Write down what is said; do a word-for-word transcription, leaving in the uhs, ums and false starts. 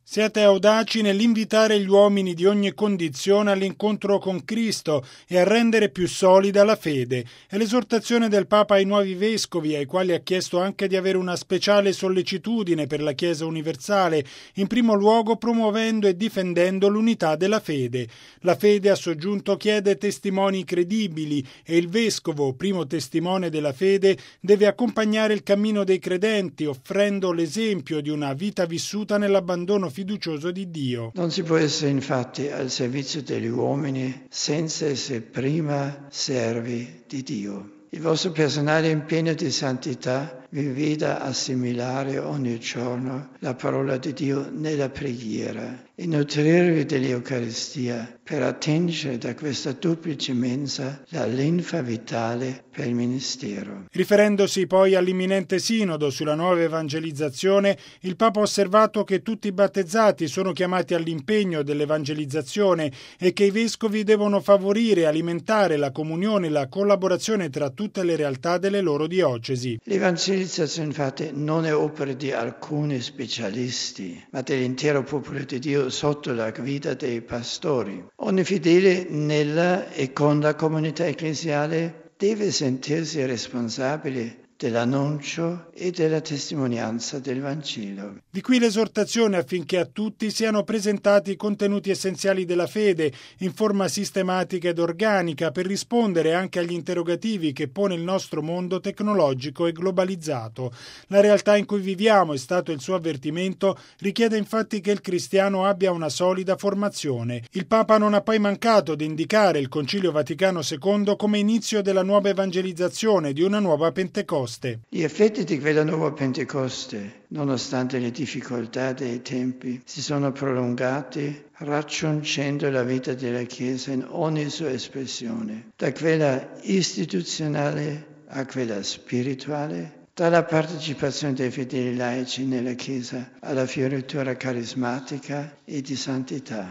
Siate audaci nell'invitare gli uomini di ogni condizione all'incontro con Cristo e a rendere più solida la fede. È l'esortazione del Papa ai nuovi vescovi, ai quali ha chiesto anche di avere una speciale sollecitudine per la Chiesa universale, in primo luogo promuovendo e difendendo l'unità della fede. La fede, ha soggiunto, chiede testimoni credibili e il vescovo, primo testimone della fede, deve accompagnare il cammino dei credenti, offrendo l'esempio di una vita vissuta nell'abbandono fiducioso di Dio. Non si può essere infatti al servizio degli uomini senza essere prima servi di Dio. Il vostro personale impegno di santità vi veda assimilare ogni giorno la parola di Dio nella preghiera e nutrirvi dell'Eucaristia per attingere da questa duplice mensa la linfa vitale per il ministero. Riferendosi poi all'imminente sinodo sulla nuova evangelizzazione, il Papa ha osservato che tutti i battezzati sono chiamati all'impegno dell'evangelizzazione e che i vescovi devono favorire e alimentare la comunione e la collaborazione tra tutte le realtà delle loro diocesi. L'evangelizzazione infatti non è opera di alcuni specialisti, ma dell'intero popolo di Dio sotto la guida dei pastori. Ogni fedele nella e con la comunità ecclesiale deve sentirsi responsabile dell'annuncio e della testimonianza del Vangelo. Di qui l'esortazione affinché a tutti siano presentati i contenuti essenziali della fede in forma sistematica ed organica per rispondere anche agli interrogativi che pone il nostro mondo tecnologico e globalizzato. La realtà in cui viviamo, è stato il suo avvertimento, richiede infatti che il cristiano abbia una solida formazione. Il Papa non ha poi mancato di indicare il Concilio Vaticano secondo come inizio della nuova evangelizzazione, di una nuova Pentecoste. Gli effetti di quella nuova Pentecoste, nonostante le difficoltà dei tempi, si sono prolungati, raggiungendo la vita della Chiesa in ogni sua espressione, da quella istituzionale a quella spirituale, dalla partecipazione dei fedeli laici nella Chiesa alla fioritura carismatica e di santità.